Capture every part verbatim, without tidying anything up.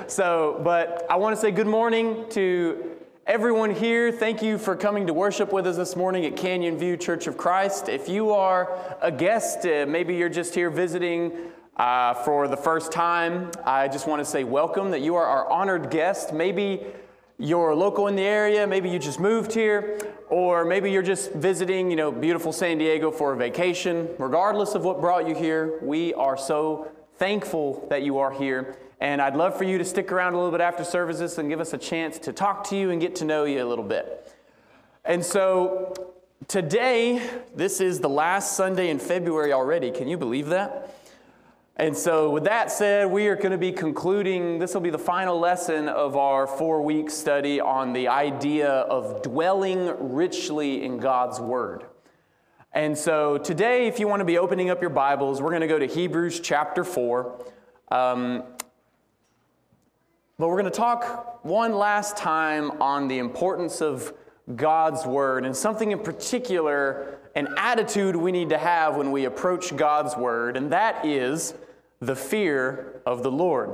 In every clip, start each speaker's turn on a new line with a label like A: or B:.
A: So, but I want to say good morning to everyone here. Thank you for coming to worship with us this morning at Canyon View Church of Christ. If you are a guest, uh, maybe you're just here visiting uh, for the first time, I just want to say welcome, that you are our honored guest. Maybe you're local in the area, maybe you just moved here, or maybe you're just visiting, you know, beautiful San Diego for a vacation. Regardless of what brought you here, we are so thankful that you are here. And I'd love for you to stick around a little bit after services and give us a chance to talk to you and get to know you a little bit. And so today, this is the last Sunday in February already. Can you believe that? And so with that said, we are going to be concluding, this will be the final lesson of our four-week study on the idea of dwelling richly in God's Word. And so today, if you want to be opening up your Bibles, we're going to go to Hebrews chapter four. Um, but we're going to talk one last time on the importance of God's Word, and something in particular, an attitude we need to have when we approach God's Word, and that is the fear of the Lord.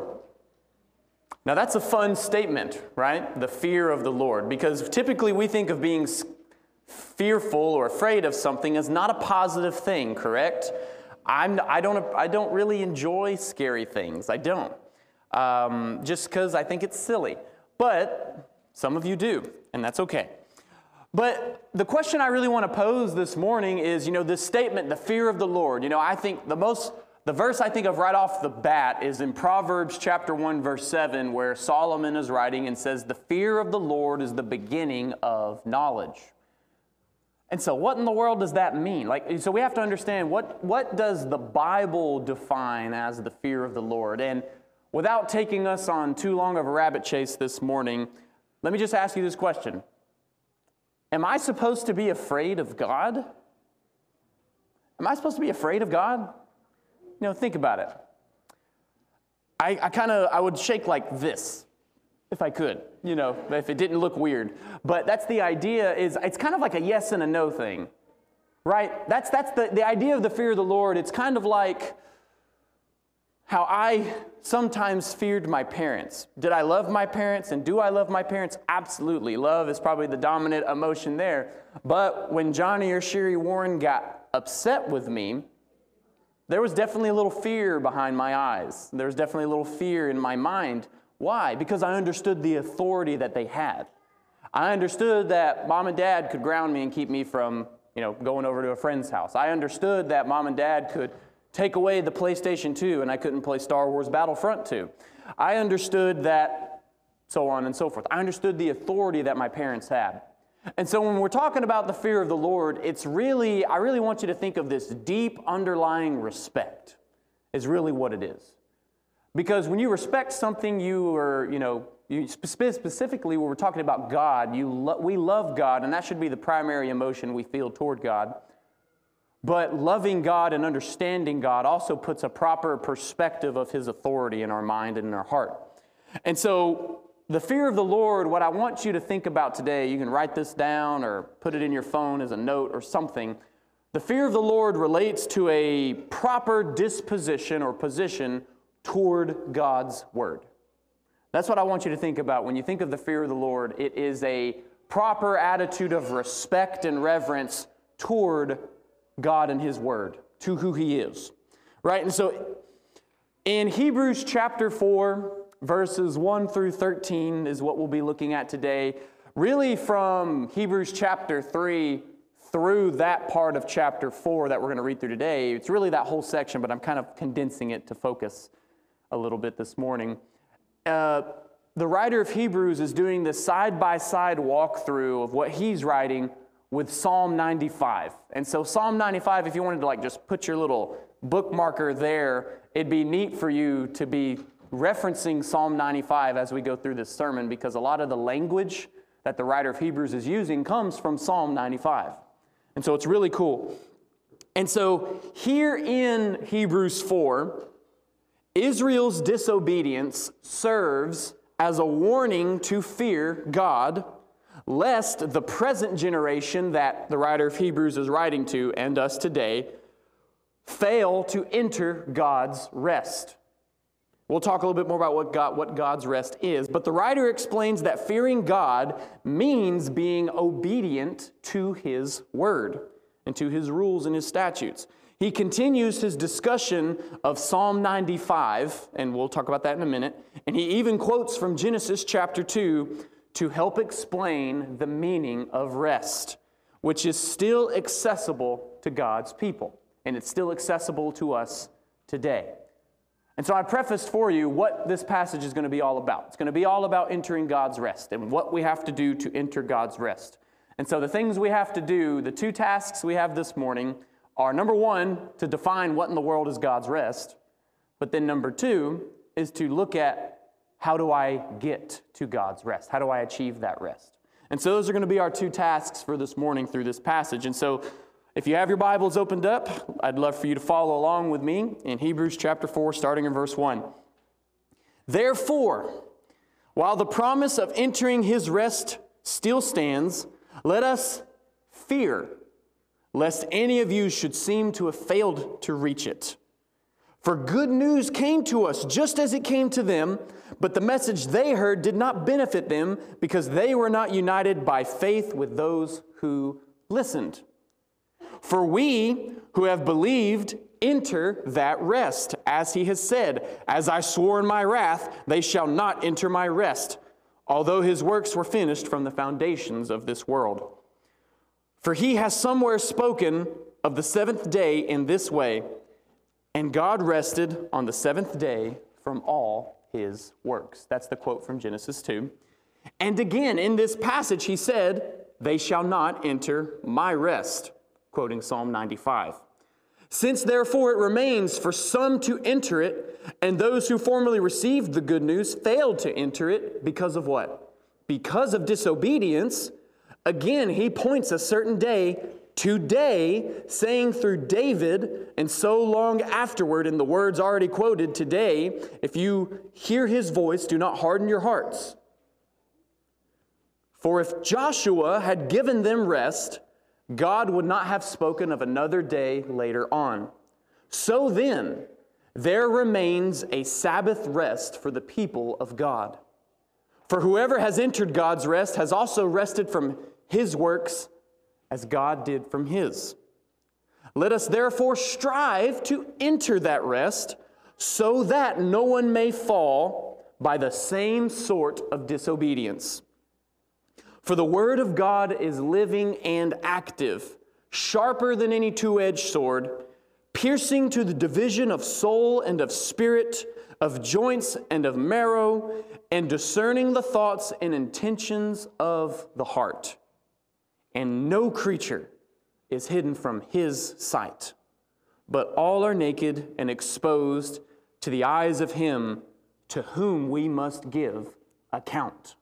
A: Now that's a fun statement, right? The fear of the Lord, because typically we think of being fearful or afraid of something as not a positive thing, correct? I'm, I don't, I don't really enjoy scary things. I don't. Um, just because I think it's silly. But some of you do, and that's okay. But the question I really want to pose this morning is, you know, this statement, the fear of the Lord. You know, I think the most, the verse I think of right off the bat is in Proverbs chapter one, verse seven, where Solomon is writing and says, the fear of the Lord is the beginning of knowledge. And so what in the world does that mean? Like, so we have to understand, what, what does the Bible define as the fear of the Lord? And without taking us on too long of a rabbit chase this morning, let me just ask you this question. Am I supposed to be afraid of God? Am I supposed to be afraid of God? You know, think about it. I, I kind of, I would shake like this, if I could, you know, if it didn't look weird. But that's the idea, is it's kind of like a yes and a no thing, right? That's, that's the, the idea of the fear of the Lord. It's kind of like how I sometimes feared my parents. Did I love my parents, and do I love my parents? Absolutely. Love is probably the dominant emotion there. But when Johnny or Sherry Warren got upset with me, there was definitely a little fear behind my eyes. There was definitely a little fear in my mind. Why? Because I understood the authority that they had. I understood that mom and dad could ground me and keep me from, you know, going over to a friend's house. I understood that mom and dad could take away the PlayStation two and I couldn't play Star Wars Battlefront two. I understood that, so on and so forth. I understood the authority that my parents had. And so when we're talking about the fear of the Lord, it's really, I really want you to think of this deep underlying respect is really what it is. Because when you respect something, you are, you know, you specifically when we're talking about God, you lo- we love God, and that should be the primary emotion we feel toward God. But loving God and understanding God also puts a proper perspective of His authority in our mind and in our heart. And so the fear of the Lord, what I want you to think about today, you can write this down or put it in your phone as a note or something. The fear of the Lord relates to a proper disposition or position toward God's Word. That's what I want you to think about. When you think of the fear of the Lord, it is a proper attitude of respect and reverence toward God and His Word, to who He is, right? And so in Hebrews chapter four, verses one through thirteen is what we'll be looking at today. Really from Hebrews chapter three through that part of chapter four that we're going to read through today. It's really that whole section, but I'm kind of condensing it to focus a little bit this morning. Uh, the writer of Hebrews is doing this side-by-side walkthrough of what he's writing with Psalm ninety-five. And so Psalm ninety-five, if you wanted to like just put your little bookmarker there, it'd be neat for you to be referencing Psalm ninety-five as we go through this sermon, because a lot of the language that the writer of Hebrews is using comes from Psalm ninety-five. And so it's really cool. And so here in Hebrews four, Israel's disobedience serves as a warning to fear God, lest the present generation that the writer of Hebrews is writing to, and us today, fail to enter God's rest. We'll talk a little bit more about what God, what God's rest is, but the writer explains that fearing God means being obedient to His word and to His rules and His statutes. He continues his discussion of Psalm ninety-five, and we'll talk about that in a minute, and he even quotes from Genesis chapter two to help explain the meaning of rest, which is still accessible to God's people, and it's still accessible to us today. And so I prefaced for you what this passage is going to be all about. It's going to be all about entering God's rest and what we have to do to enter God's rest. And so the things we have to do, the two tasks we have this morning are, number one, to define what in the world is God's rest. But then number two is to look at how do I get to God's rest? How do I achieve that rest? And so those are going to be our two tasks for this morning through this passage. And so if you have your Bibles opened up, I'd love for you to follow along with me in Hebrews chapter four, starting in verse one. Therefore, while the promise of entering His rest still stands, let us fear, lest any of you should seem to have failed to reach it. For good news came to us just as it came to them, but the message they heard did not benefit them because they were not united by faith with those who listened. For we who have believed enter that rest, as He has said, as I swore in my wrath, they shall not enter my rest, although His works were finished from the foundations of this world. For He has somewhere spoken of the seventh day in this way, and God rested on the seventh day from all His works. That's the quote from Genesis two. And again, in this passage, He said, they shall not enter my rest, quoting Psalm ninety-five. Since therefore it remains for some to enter it, and those who formerly received the good news failed to enter it because of what? Because of disobedience. Again, He points a certain day, today, saying through David, and so long afterward in the words already quoted, today, if you hear His voice, do not harden your hearts. For if Joshua had given them rest, God would not have spoken of another day later on. So then, there remains a Sabbath rest for the people of God. For whoever has entered God's rest has also rested from His works as God did from His. Let us therefore strive to enter that rest so that no one may fall by the same sort of disobedience. For the word of God is living and active, sharper than any two-edged sword, piercing to the division of soul and of spirit, of joints and of marrow, and discerning the thoughts and intentions of the heart. And no creature is hidden from His sight, but all are naked and exposed to the eyes of Him to whom we must give account.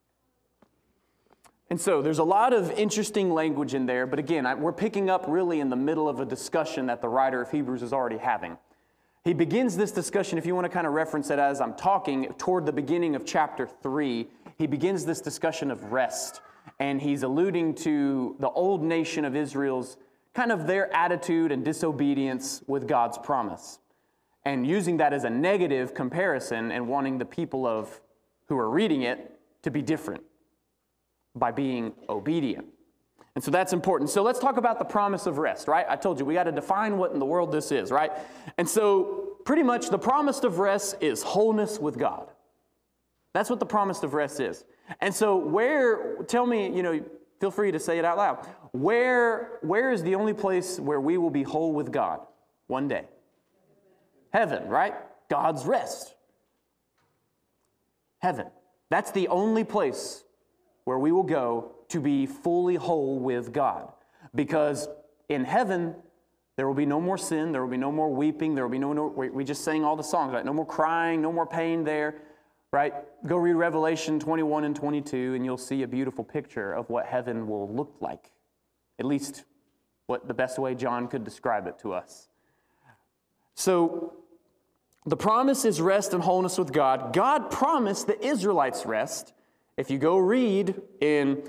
A: And so there's a lot of interesting language in there, but again, I, we're picking up really in the middle of a discussion that the writer of Hebrews is already having. He begins this discussion, if you want to kind of reference it as I'm talking, toward the beginning of chapter three, he begins this discussion of rest. And he's alluding to the old nation of Israel's kind of their attitude and disobedience with God's promise. And using that as a negative comparison and wanting the people of who are reading it to be different by being obedient. And so that's important. So let's talk about the promise of rest, right? I told you we got to define what in the world this is, right? And so pretty much the promise of rest is wholeness with God. That's what the promise of rest is. And so where, tell me, you know, feel free to say it out loud. Where, where is the only place where we will be whole with God one day? Heaven, right? God's rest. Heaven. That's the only place where we will go to be fully whole with God. Because in heaven, there will be no more sin, there will be no more weeping, there will be no, no we just sang all the songs, right? No more crying, no more pain there, right? Go read Revelation twenty-one and twenty-two, and you'll see a beautiful picture of what heaven will look like. At least what the best way John could describe it to us. So, the promise is rest and wholeness with God. God promised the Israelites rest. If you go read in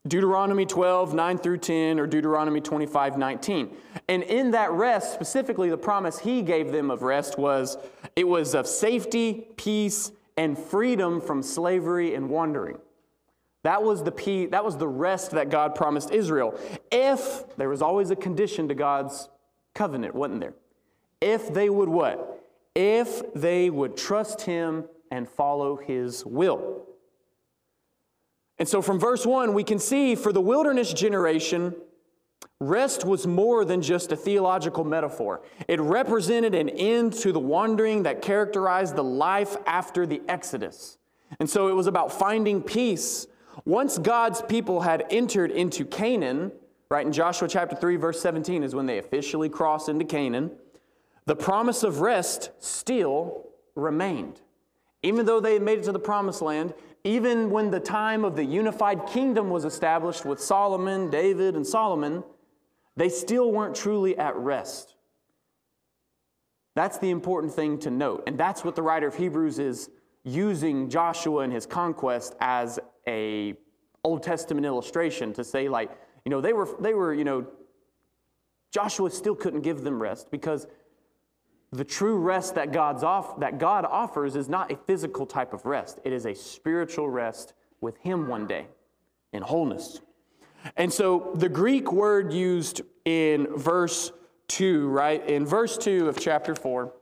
A: Deuteronomy twelve, nine through ten, or Deuteronomy twenty-five, nineteen. And in that rest, specifically the promise he gave them of rest was, it was of safety, peace, and freedom from slavery and wandering. That was the peace, that was the rest that God promised Israel. If, there was always a condition to God's covenant, wasn't there? If they would what? If they would trust Him and follow His will. And so from verse one, we can see for the wilderness generation, rest was more than just a theological metaphor. It represented an end to the wandering that characterized the life after the Exodus. And so it was about finding peace. Once God's people had entered into Canaan, right, in Joshua chapter three, verse seventeen is when they officially crossed into Canaan, the promise of rest still remained. Even though they had made it to the promised land, even when the time of the unified kingdom was established with Solomon, David, and Solomon, they still weren't truly at rest. That's the important thing to note. And that's what the writer of Hebrews is using Joshua and his conquest as a Old Testament illustration to say, like, you know, they were, they were, you know, Joshua still couldn't give them rest because the true rest that God's off, that God offers is not a physical type of rest. It is a spiritual rest with Him one day in wholeness. And so the Greek word used in verse two, right? In verse two of chapter four,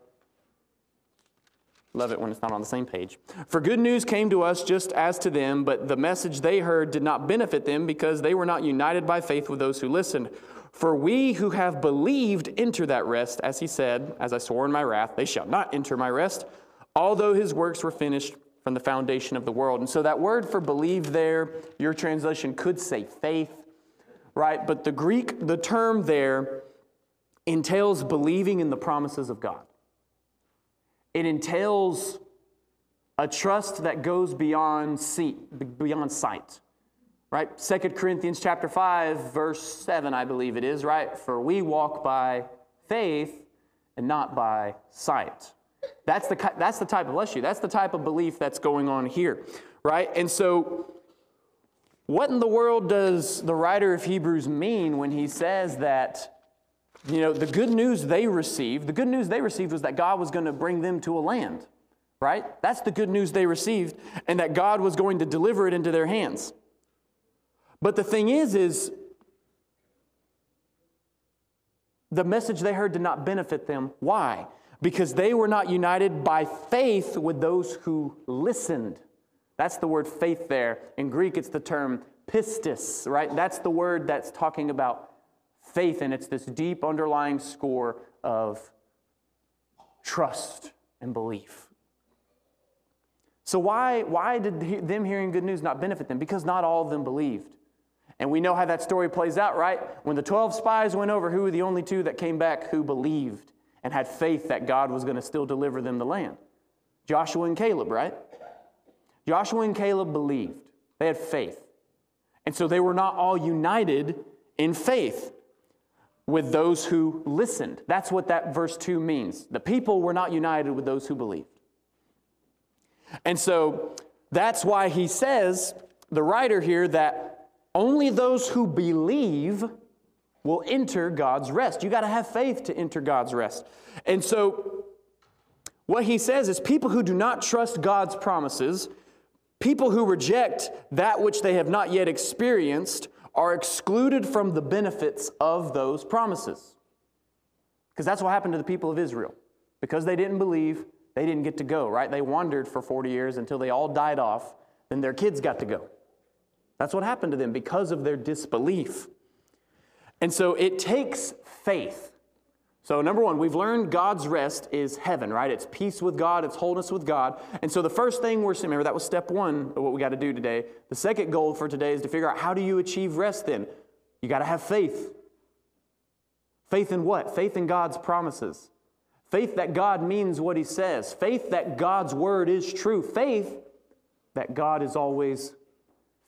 A: love it when it's not on the same page. For good news came to us just as to them, but the message they heard did not benefit them because they were not united by faith with those who listened. For we who have believed enter that rest, as He said, as I swore in my wrath, they shall not enter my rest, although His works were finished from the foundation of the world. And so that word for believe there, your translation could say faith, right? But the Greek, the term there entails believing in the promises of God. It entails a trust that goes beyond see, beyond sight. Right? Second Corinthians chapter five, verse seven, I believe it is, right? For we walk by faith and not by sight. That's the, that's the type of issue. That's the type of belief that's going on here, right? And so what in the world does the writer of Hebrews mean when he says that, you know, the good news they received, the good news they received was that God was going to bring them to a land, right? That's the good news they received, and that God was going to deliver it into their hands. But the thing is, is the message they heard did not benefit them. Why? Because they were not united by faith with those who listened. That's the word faith there. In Greek, it's the term pistis, right? That's the word that's talking about faith, and it's this deep underlying score of trust and belief. So why, why did them hearing good news not benefit them? Because not all of them believed. And we know how that story plays out, right? When the twelve spies went over, who were the only two that came back who believed and had faith that God was going to still deliver them the land? Joshua and Caleb, right? Joshua and Caleb believed. They had faith. And so they were not all united in faith with those who listened. That's what that verse two means. The people were not united with those who believed. And so that's why he says, the writer here, that only those who believe will enter God's rest. You got to have faith to enter God's rest. And so what he says is people who do not trust God's promises, people who reject that which they have not yet experienced, are excluded from the benefits of those promises. Because that's what happened to the people of Israel. Because they didn't believe, they didn't get to go, right? They wandered for forty years until they all died off. Then their kids got to go. That's what happened to them because of their disbelief. And so it takes faith. So number one, we've learned God's rest is heaven, right? It's peace with God, it's wholeness with God. And so the first thing we're seeing, remember that was step one of what we got to do today. The second goal for today is to figure out, how do you achieve rest then? You got to have faith. Faith in what? Faith in God's promises. Faith that God means what He says. Faith that God's word is true. Faith that God is always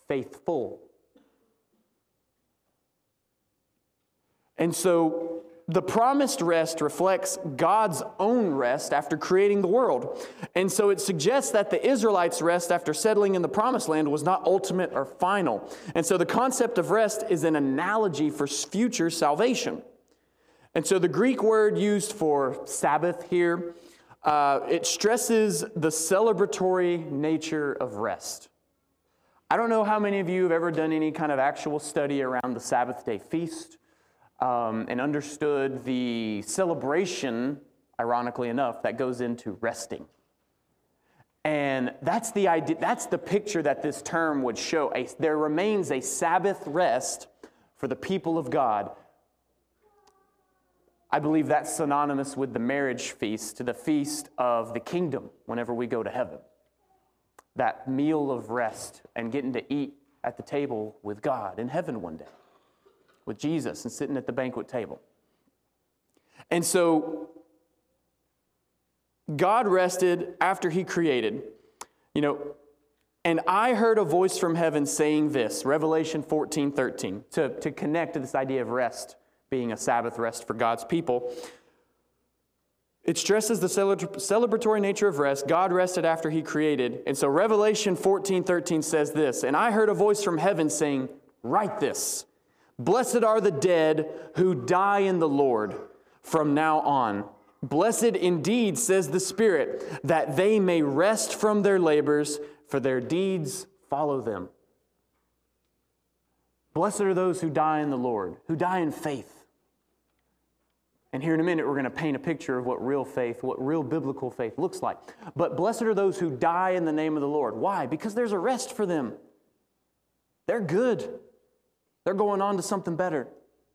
A: faithful. And so The promised rest reflects God's own rest after creating the world. And so it suggests that the Israelites' rest after settling in the promised land was not ultimate or final. And so the concept of rest is an analogy for future salvation. And so the Greek word used for Sabbath here, uh, it stresses the celebratory nature of rest. I don't know how many of you have ever done any kind of actual study around the Sabbath day feast um, and understood the celebration, ironically enough, that goes into resting. And that's the idea, that's the picture that this term would show. A, there remains a Sabbath rest for the people of God. I believe that's synonymous with the marriage feast, to the feast of the kingdom whenever we go to heaven. That meal of rest and getting to eat at the table with God in heaven one day, with Jesus and sitting at the banquet table. And so God rested after he created, you know, and I heard a voice from heaven saying this, Revelation fourteen thirteen, to, to connect to this idea of rest being a Sabbath rest for God's people. It stresses the celebratory nature of rest. God rested after he created. And so Revelation fourteen thirteen says this, and I heard a voice from heaven saying, write this, blessed are the dead who die in the Lord from now on. Blessed indeed, says the Spirit, that they may rest from their labors, for their deeds follow them. Blessed are those who die in the Lord, who die in faith. And here in a minute, we're going to paint a picture of what real faith, what real biblical faith looks like. But blessed are those who die in the name of the Lord. Why? Because there's a rest for them. They're good. They're going on to something better.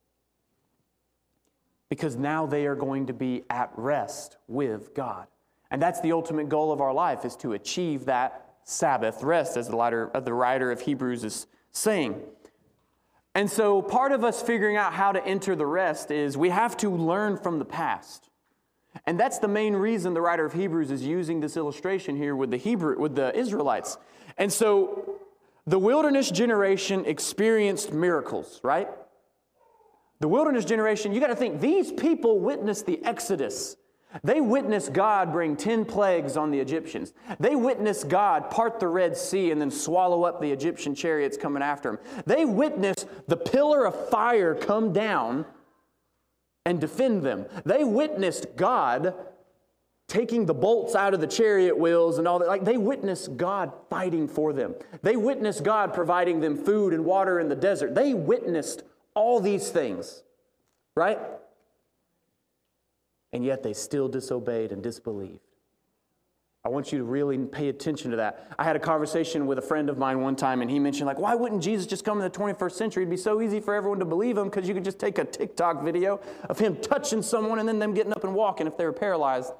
A: Because now they are going to be at rest with God. And that's the ultimate goal of our life, is to achieve that Sabbath rest, as the writer, the writer of Hebrews is saying. And so part of us figuring out how to enter the rest is we have to learn from the past. And that's the main reason the writer of Hebrews is using this illustration here with the Hebrew, with the Israelites. And so the wilderness generation experienced miracles, right? The wilderness generation, you got to think, these people witnessed the Exodus. They witnessed God bring ten plagues on the Egyptians. They witnessed God part the Red Sea and then swallow up the Egyptian chariots coming after them. They witnessed the pillar of fire come down and defend them. They witnessed God taking the bolts out of the chariot wheels and all that. Like, they witnessed God fighting for them. They witnessed God providing them food and water in the desert. They witnessed all these things, right? And yet they still disobeyed and disbelieved. I want you to really pay attention to that. I had a conversation with a friend of mine one time, and he mentioned, like, why wouldn't Jesus just come in the twenty-first century? It'd be so easy for everyone to believe him because you could just take a TikTok video of him touching someone and then them getting up and walking if they were paralyzed.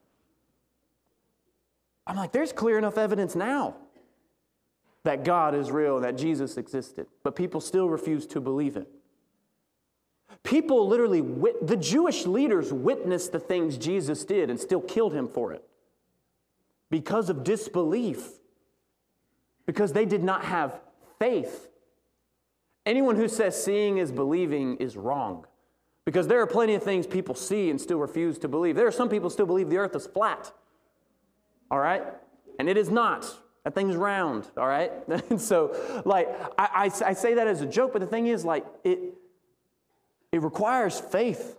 A: I'm like, there's clear enough evidence now that God is real and that Jesus existed, but people still refuse to believe it. People literally, wit- the Jewish leaders witnessed the things Jesus did and still killed him for it because of disbelief, because they did not have faith. Anyone who says seeing is believing is wrong, because there are plenty of things people see and still refuse to believe. There are some people who still believe the earth is flat, all right? And it is not. That thing's round, all right? And so, like, I, I, I say that as a joke, but the thing is, like, it... It requires faith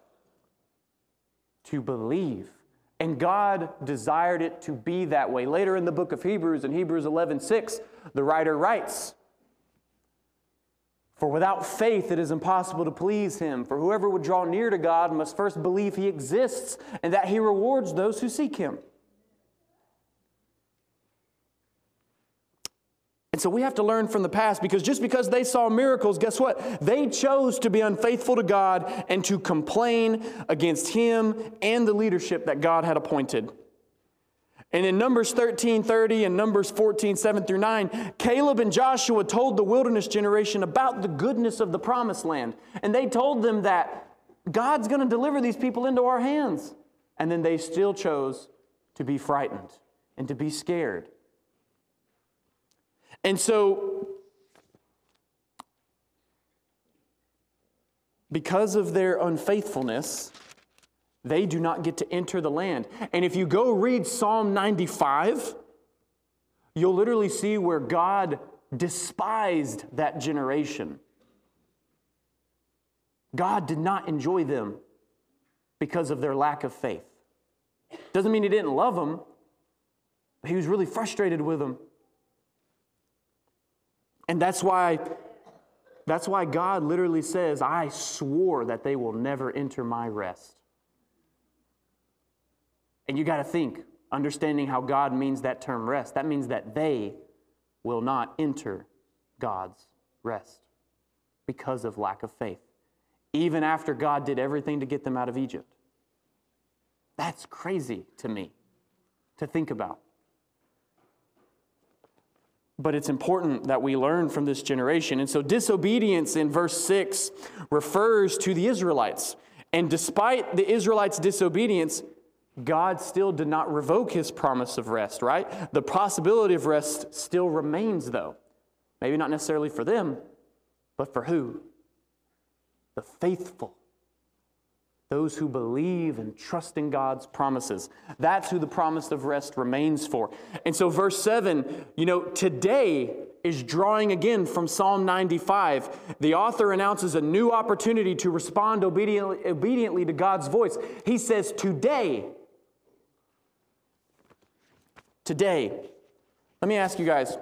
A: to believe. And God desired it to be that way. Later in the book of Hebrews, in Hebrews eleven six, the writer writes, "For without faith it is impossible to please him. For whoever would draw near to God must first believe he exists and that he rewards those who seek him." And so we have to learn from the past, because just because they saw miracles, guess what? They chose to be unfaithful to God and to complain against him and the leadership that God had appointed. And in Numbers thirteen thirty and Numbers fourteen seven through nine, Caleb and Joshua told the wilderness generation about the goodness of the promised land. And they told them that God's going to deliver these people into our hands. And then they still chose to be frightened and to be scared. And so because of their unfaithfulness, they do not get to enter the land. And if you go read Psalm ninety-five, you'll literally see where God despised that generation. God did not enjoy them because of their lack of faith. Doesn't mean He didn't love them, but He was really frustrated with them. And that's why, that's why God literally says, I swore that they will never enter my rest. And you got to think, understanding how God means that term rest, that means that they will not enter God's rest because of lack of faith, even after God did everything to get them out of Egypt. That's crazy to me to think about. But it's important that we learn from this generation. And so disobedience in verse six refers to the Israelites. And despite the Israelites' disobedience, God still did not revoke His promise of rest, right? The possibility of rest still remains, though. Maybe not necessarily for them, but for who? The faithful. Those who believe and trust in God's promises. That's who the promise of rest remains for. And so verse seven, you know, today is drawing again from Psalm ninety-five. The author announces a new opportunity to respond obediently, obediently to God's voice. He says, today, today, let me ask you guys,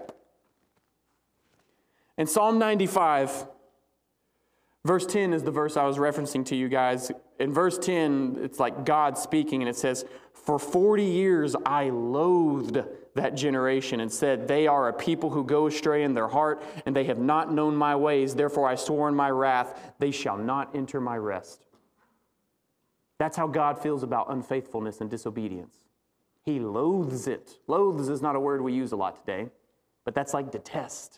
A: in Psalm ninety-five, verse ten is the verse I was referencing to you guys. In verse ten, it's like God speaking, and it says, for forty years I loathed that generation and said, they are a people who go astray in their heart, and they have not known my ways. Therefore I swore in my wrath, they shall not enter my rest. That's how God feels about unfaithfulness and disobedience. He loathes it. Loathes is not a word we use a lot today, but that's like detest.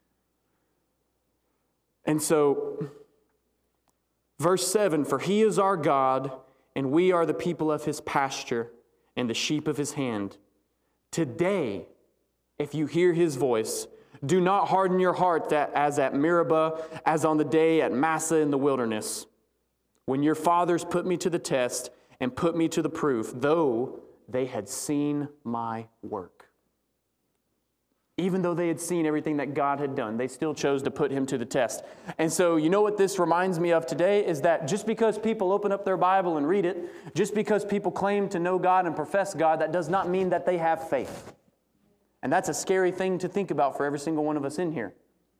A: And so, verse seven, for He is our God, and we are the people of His pasture and the sheep of His hand. Today, if you hear His voice, do not harden your heart that as at Meribah, as on the day at Massah in the wilderness, when your fathers put me to the test and put me to the proof, though they had seen my work. Even though they had seen everything that God had done, they still chose to put Him to the test. And so, you know what this reminds me of today is that just because people open up their Bible and read it, just because people claim to know God and profess God, that does not mean that they have faith. And that's a scary thing to think about for every single one of us in here.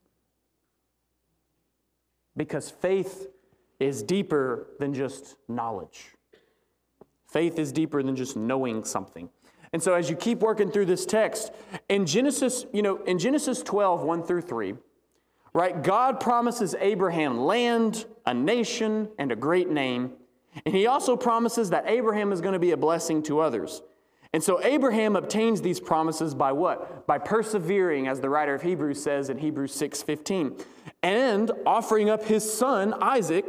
A: Because faith is deeper than just knowledge. Faith is deeper than just knowing something. And so as you keep working through this text, in Genesis, you know, in Genesis twelve, one through three, right, God promises Abraham land, a nation, and a great name. And He also promises that Abraham is going to be a blessing to others. And so Abraham obtains these promises by what? By persevering, as the writer of Hebrews says in Hebrews six fifteen, and offering up his son, Isaac.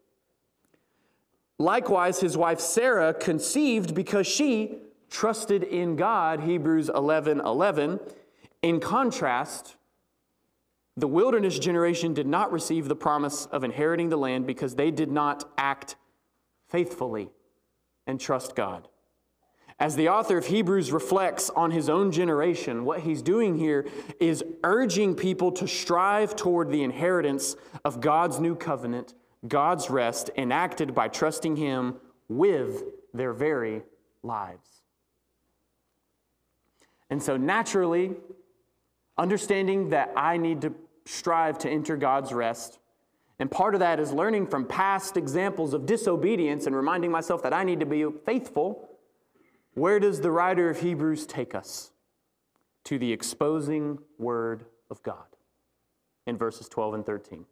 A: Likewise, his wife Sarah conceived because she trusted in God, Hebrews eleven eleven. In contrast, the wilderness generation did not receive the promise of inheriting the land because they did not act faithfully and trust God. As the author of Hebrews reflects on his own generation, what he's doing here is urging people to strive toward the inheritance of God's new covenant, God's rest, enacted by trusting Him with their very lives. And so naturally, understanding that I need to strive to enter God's rest, and part of that is learning from past examples of disobedience and reminding myself that I need to be faithful. Where does the writer of Hebrews take us? To the exposing Word of God in verses twelve and thirteen.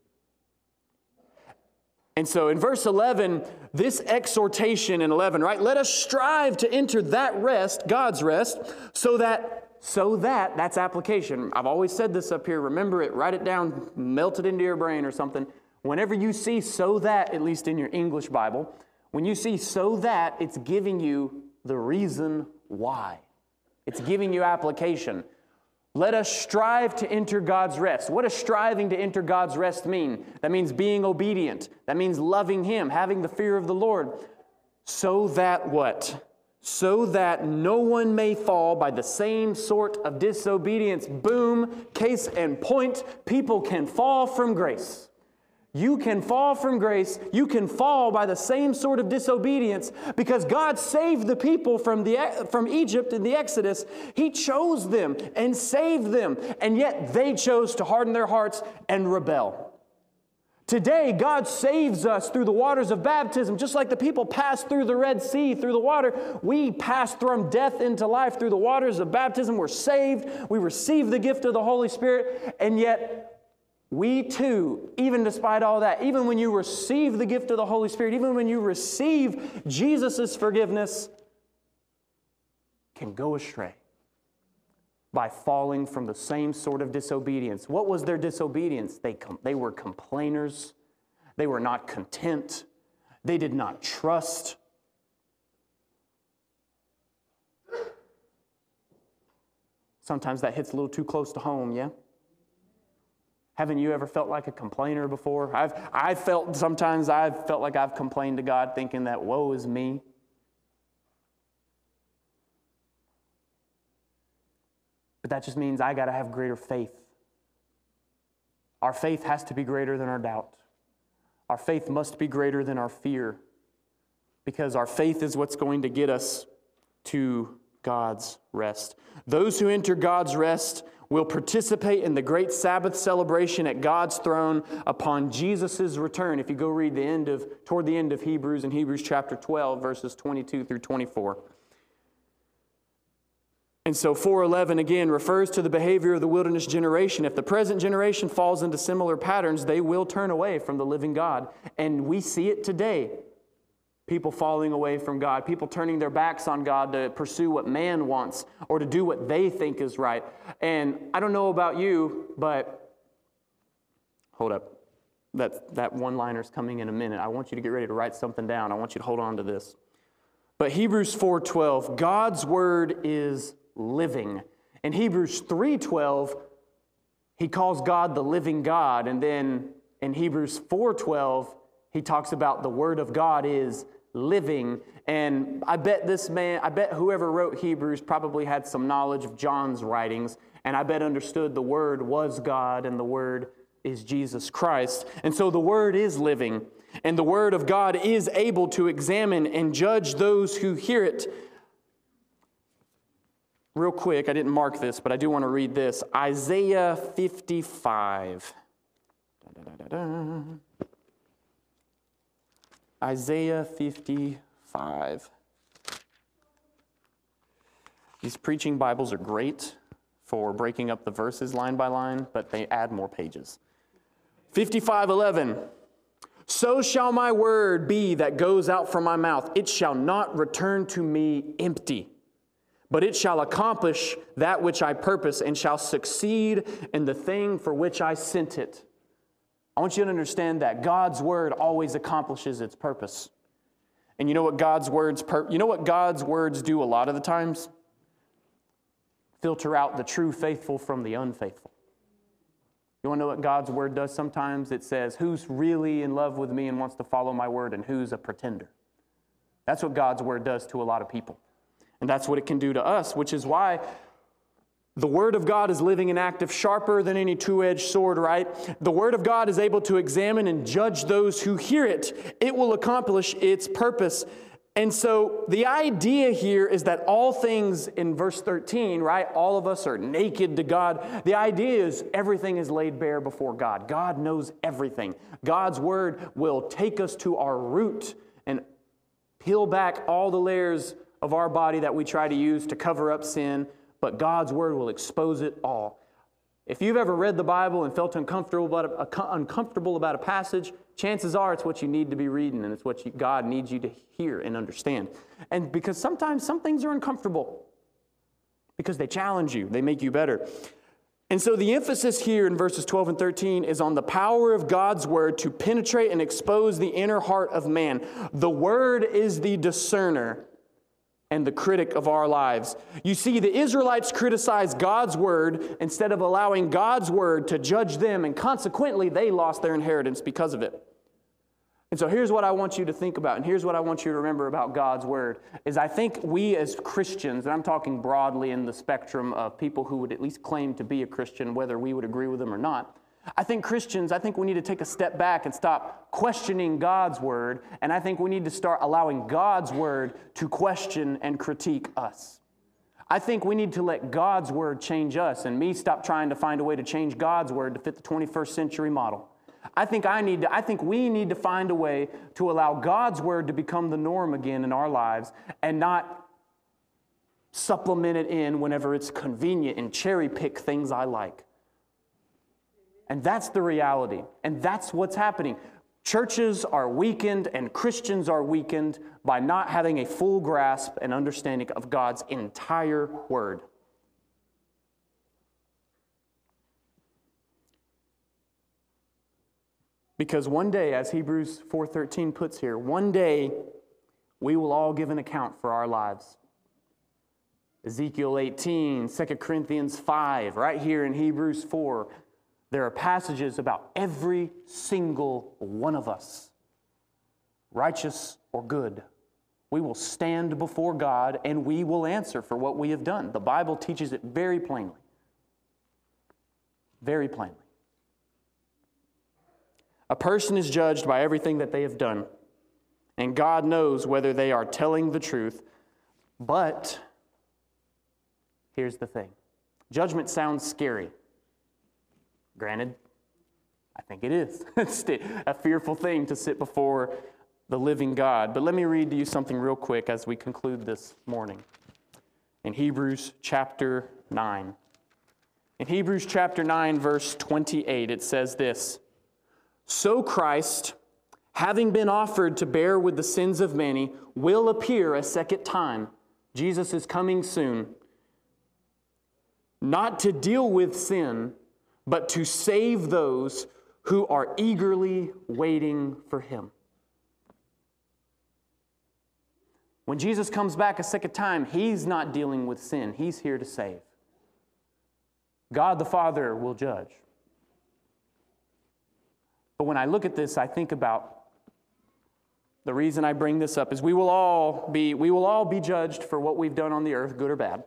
A: And so in verse eleven, this exhortation in eleven, right? Let us strive to enter that rest, God's rest, so that, so that, that's application. I've always said this up here. Remember it, write it down, melt it into your brain or something. Whenever you see so that, at least in your English Bible, when you see so that, it's giving you the reason why. It's giving you application. Let us strive to enter God's rest. What does striving to enter God's rest mean? That means being obedient. That means loving Him, having the fear of the Lord. So that what? So that no one may fall by the same sort of disobedience. Boom, case in point, people can fall from grace. You can fall from grace. You can fall by the same sort of disobedience because God saved the people from, the, from Egypt in the Exodus. He chose them and saved them, and yet they chose to harden their hearts and rebel. Today, God saves us through the waters of baptism, just like the people passed through the Red Sea, through the water. We pass from death into life through the waters of baptism. We're saved. We receive the gift of the Holy Spirit, and yet we too, even despite all that, even when you receive the gift of the Holy Spirit, even when you receive Jesus' forgiveness, can go astray by falling from the same sort of disobedience. What was their disobedience? They, com- they were complainers. They were not content. They did not trust. Sometimes that hits a little too close to home, yeah? Haven't you ever felt like a complainer before? I've I felt sometimes I've felt like I've complained to God thinking that woe is me. But that just means I got to have greater faith. Our faith has to be greater than our doubt. Our faith must be greater than our fear, because our faith is what's going to get us to God's rest. Those who enter God's rest will participate in the great Sabbath celebration at God's throne upon Jesus' return. If you go read the end of, toward the end of Hebrews, in Hebrews chapter twelve, verses twenty-two through twenty-four. And so four eleven again refers to the behavior of the wilderness generation. If the present generation falls into similar patterns, they will turn away from the living God. And we see it today. People falling away from God, people turning their backs on God to pursue what man wants or to do what they think is right. And I don't know about you, but hold up. That, that one-liner's coming in a minute. I want you to get ready to write something down. I want you to hold on to this. But Hebrews four twelve, God's word is living. In Hebrews three twelve, he calls God the living God. And then in Hebrews four twelve, he talks about the word of God is living. And I bet this man, I bet whoever wrote Hebrews probably had some knowledge of John's writings, and I bet understood the word was God and the word is Jesus Christ. And so the word is living, and the word of God is able to examine and judge those who hear it. Real quick, I didn't mark this, but I do want to read this. Isaiah fifty-five. Da, da, da, da. Isaiah fifty-five. These preaching Bibles are great for breaking up the verses line by line, but they add more pages. fifty-five eleven. So shall my word be that goes out from my mouth. It shall not return to me empty, but it shall accomplish that which I purpose and shall succeed in the thing for which I sent it. I want you to understand that God's word always accomplishes its purpose. And you know what God's words pur- you know what God's words do a lot of the times? Filter out the true faithful from the unfaithful. You want to know what God's word does sometimes? It says, who's really in love with me and wants to follow my word and who's a pretender? That's what God's word does to a lot of people. And that's what it can do to us, which is why the Word of God is living and active, sharper than any two-edged sword, right? The Word of God is able to examine and judge those who hear it. It will accomplish its purpose. And so the idea here is that all things in verse thirteen, right? All of us are naked to God. The idea is everything is laid bare before God. God knows everything. God's Word will take us to our root and peel back all the layers of our body that we try to use to cover up sin. But God's word will expose it all. If you've ever read the Bible and felt uncomfortable about a, uncomfortable about a passage, chances are it's what you need to be reading and it's what you, God needs you to hear and understand. And because sometimes some things are uncomfortable because they challenge you, they make you better. And so the emphasis here in verses twelve and thirteen is on the power of God's word to penetrate and expose the inner heart of man. The word is the discerner and the critic of our lives. You see, the Israelites criticized God's word instead of allowing God's word to judge them, and consequently, they lost their inheritance because of it. And so here's what I want you to think about, and here's what I want you to remember about God's word, is I think we as Christians, and I'm talking broadly in the spectrum of people who would at least claim to be a Christian, whether we would agree with them or not, I think Christians, I think we need to take a step back and stop questioning God's word, and I think we need to start allowing God's word to question and critique us. I think we need to let God's word change us, and me stop trying to find a way to change God's word to fit the twenty-first century model. I think I need to, I think we need to find a way to allow God's word to become the norm again in our lives and not supplement it in whenever it's convenient and cherry pick things I like. And that's the reality. And that's what's happening. Churches are weakened and Christians are weakened by not having a full grasp and understanding of God's entire word. Because one day, as Hebrews four thirteen puts here, one day we will all give an account for our lives. Ezekiel eighteen, Second Corinthians five, right here in Hebrews four, there are passages about every single one of us, righteous or good. We will stand before God and we will answer for what we have done. The Bible teaches it very plainly. Very plainly. A person is judged by everything that they have done, and God knows whether they are telling the truth. But here's the thing. Judgment sounds scary. Granted, I think it is. It's a fearful thing to sit before the living God. But let me read to you something real quick as we conclude this morning. In Hebrews chapter nine. In Hebrews chapter nine, verse twenty-eight, it says this, "So Christ, having been offered to bear with the sins of many, will appear a second time." Jesus is coming soon. "Not to deal with sin, but to save those who are eagerly waiting for Him." When Jesus comes back a second time, He's not dealing with sin. He's here to save. God the Father will judge. But when I look at this, I think about the reason I bring this up is we will all be we will all be judged for what we've done on the earth, good or bad.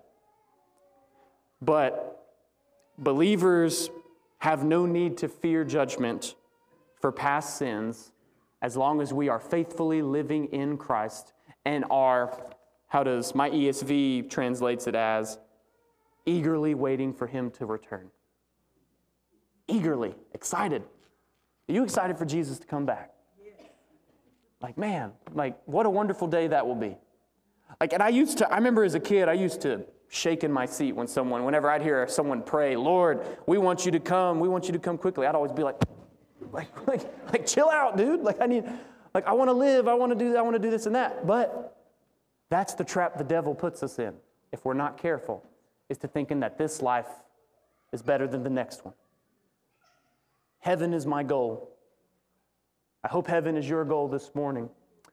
A: But believers have no need to fear judgment for past sins as long as we are faithfully living in Christ and are, how does my E S V translates it as, eagerly waiting for Him to return. Eagerly, excited. Are you excited for Jesus to come back? Yes. Like, man, like, what a wonderful day that will be. Like, and I used to, I remember as a kid, I used to shake in my seat when someone, whenever I'd hear someone pray, "Lord, we want you to come, we want you to come quickly," I'd always be like, like, like, like chill out, dude. Like, I need, like, I want to live, I want to do, I want to do this and that. But that's the trap the devil puts us in, if we're not careful, is to thinking that this life is better than the next one. Heaven is my goal. I hope heaven is your goal this morning.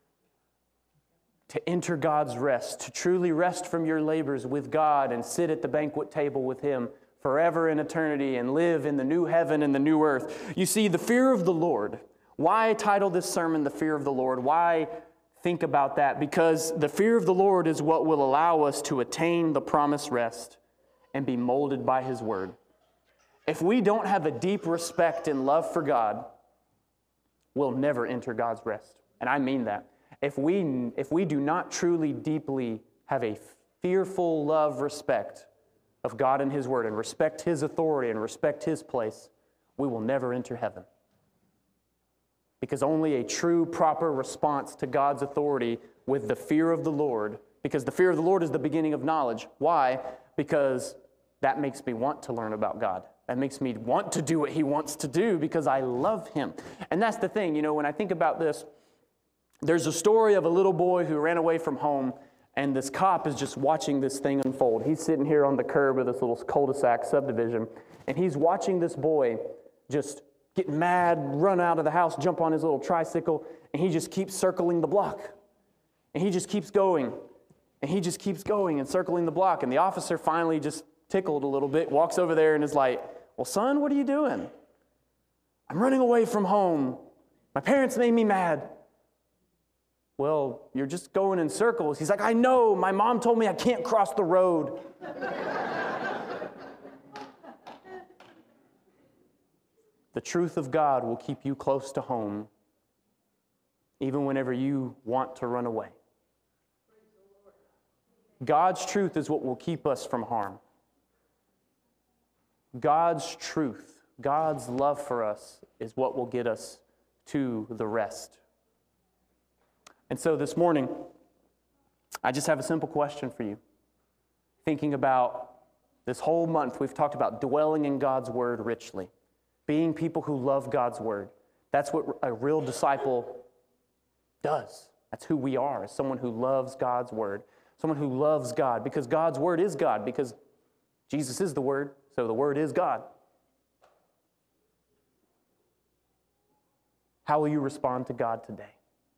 A: To enter God's rest, to truly rest from your labors with God and sit at the banquet table with Him forever in eternity and live in the new heaven and the new earth. You see, the fear of the Lord. Why title this sermon "The Fear of the Lord"? Why think about that? Because the fear of the Lord is what will allow us to attain the promised rest and be molded by His word. If we don't have a deep respect and love for God, we'll never enter God's rest. And I mean that. If we, if we do not truly deeply have a fearful love, respect of God and His word, and respect His authority and respect His place, we will never enter heaven. Because only a true, proper response to God's authority with the fear of the Lord, because the fear of the Lord is the beginning of knowledge. Why? Because that makes me want to learn about God. That makes me want to do what He wants to do because I love Him. And that's the thing, you know, when I think about this, there's a story of a little boy who ran away from home, and this cop is just watching this thing unfold. He's sitting here on the curb of this little cul-de-sac subdivision, and he's watching this boy just get mad, run out of the house, jump on his little tricycle, and he just keeps circling the block. And he just keeps going. And he just keeps going and circling the block. And the officer finally just tickled a little bit, walks over there and is like, well, son, what are you doing? I'm running away from home. My parents made me mad. Well, you're just going in circles. He's like, I know. My mom told me I can't cross the road. The truth of God will keep you close to home, even whenever you want to run away. God's truth is what will keep us from harm. God's truth, God's love for us is what will get us to the rest. And so this morning, I just have a simple question for you. Thinking about this whole month, we've talked about dwelling in God's Word richly, being people who love God's Word. That's what a real disciple does. That's who we are, as someone who loves God's Word, someone who loves God, because God's Word is God, because Jesus is the Word, so the Word is God. How will you respond to God today?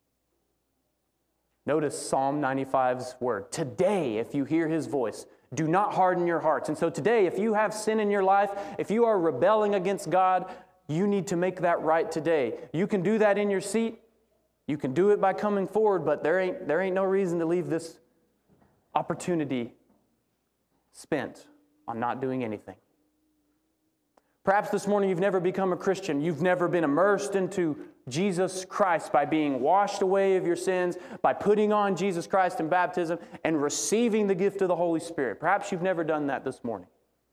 A: Notice Psalm ninety-five's word. Today, if you hear His voice, do not harden your hearts. And so today, if you have sin in your life, if you are rebelling against God, you need to make that right today. You can do that in your seat. You can do it by coming forward, but there ain't, there ain't no reason to leave this opportunity spent on not doing anything. Perhaps this morning you've never become a Christian. You've never been immersed into Jesus Christ by being washed away of your sins, by putting on Jesus Christ in baptism and receiving the gift of the Holy Spirit. Perhaps you've never done that this morning.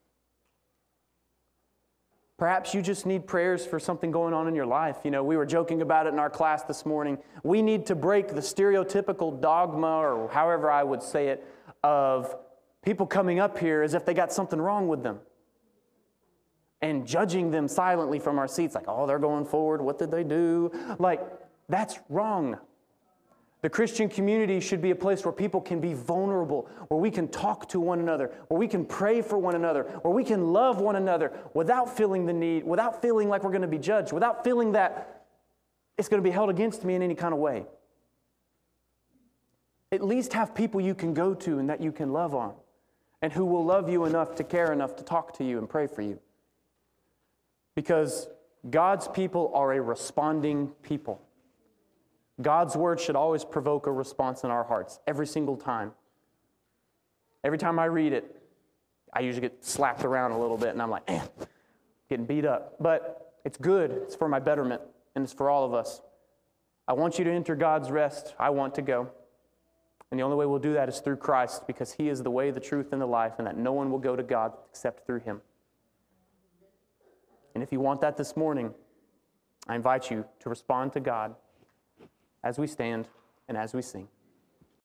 A: Perhaps you just need prayers for something going on in your life. You know, we were joking about it in our class this morning. We need to break the stereotypical dogma, or however I would say it, of people coming up here as if they got something wrong with them, and judging them silently from our seats, like, oh, they're going forward, what did they do? Like, that's wrong. The Christian community should be a place where people can be vulnerable, where we can talk to one another, where we can pray for one another, where we can love one another without feeling the need, without feeling like we're going to be judged, without feeling that it's going to be held against me in any kind of way. At least have people you can go to and that you can love on, and who will love you enough to care enough to talk to you and pray for you. Because God's people are a responding people. God's word should always provoke a response in our hearts, every single time. Every time I read it, I usually get slapped around a little bit, and I'm like, eh, getting beat up. But it's good. It's for my betterment, and it's for all of us. I want you to enter God's rest. I want to go. And the only way we'll do that is through Christ, because He is the way, the truth, and the life, and that no one will go to God except through Him. And if you want that this morning, I invite you to respond to God as we stand and as we sing.